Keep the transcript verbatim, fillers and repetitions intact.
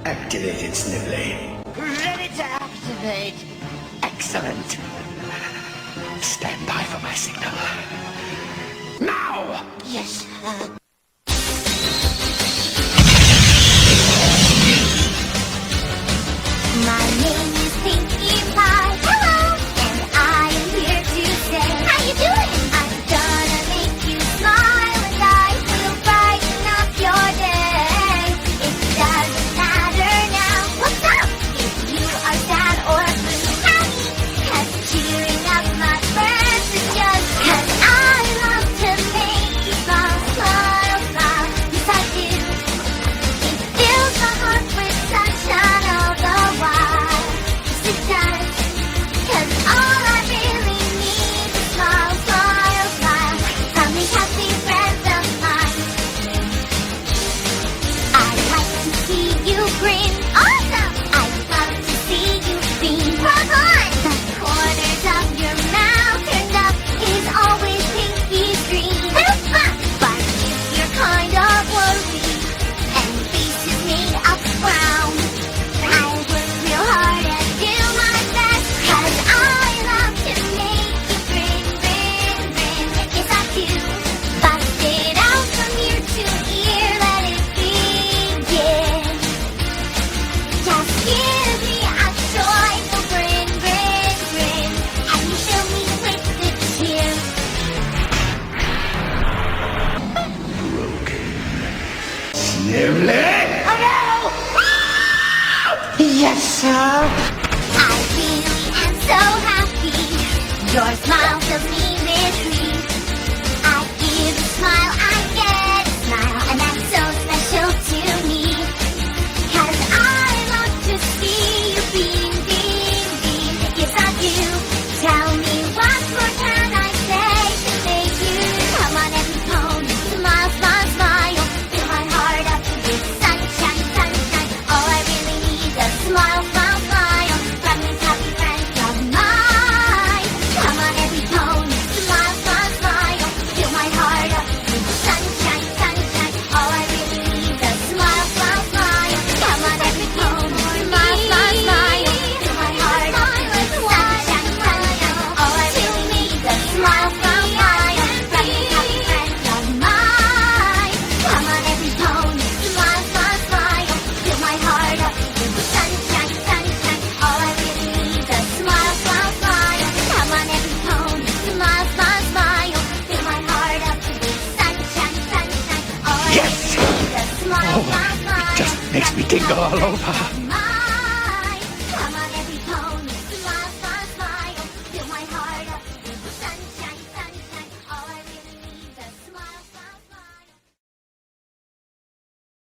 Activated, Snively. Ready to activate. Excellent. Stand by for my signal. Now! Yes, sir. My name is Pinkie Pie. Hello, and I am here to say, how you doing? I'm gonna make you smile, and I will brighten up your day. It doesn't matter now. What's up? If you are sad or blue, howdy. 'Cause cheering up my friends is just 'cause I love to make you smile, smile, smile. Yes, I do. It fills my heart with sunshine all the while. Yes, it does. 'Cause all I really need is smile, smile, smile from these happy friends of mine. I like to see you grin. Awesome! I love to see you beam. Rock on! The corners of your mouth turned up is always Pinkie's dream. But if you're kind of worried and face is made of brown, I work real hard and do my best 'cause I love to make you grin, grin, grin. Yes, I do. Bust it out from ear to ear, let it begin. Just give me a joyful grin, grin, grin, and you fill me with good cheer. Snively! Yes, sir. I really am so happy. Your smile fills me with grief. I give a smile, I get a smile, and that's so special to me. 'Cause I love to see you beam, beam, beam. Yes, I do. Tell me what more can I say to make you come on every pony. Smile, smile, smile. Fill my heart up with sunshine, sunshine. All I really need is a smile, smile, smile from these happy friends of mine. Come on every pony. Smile, smile, smile. Fill my heart up with sunshine, sunshine. All I really need is a smile, smile, smile. Come on every pony. Smile, smile, smile. Fill my heart up with sunshine, sunshine. All I really need is a smile, smile, smile from these happy friends of mine. Come on every pony. Smile, smile, smile. Fill my heart up with sunshine, sunshine. All I really need is a smile, smile, smile. Come on every pony. Smile, smile, smile. Fill my heart up with sunshine, sunshine. All I Yes! really need is a smile, Oh, smile, smile. it just makes me tingle all over.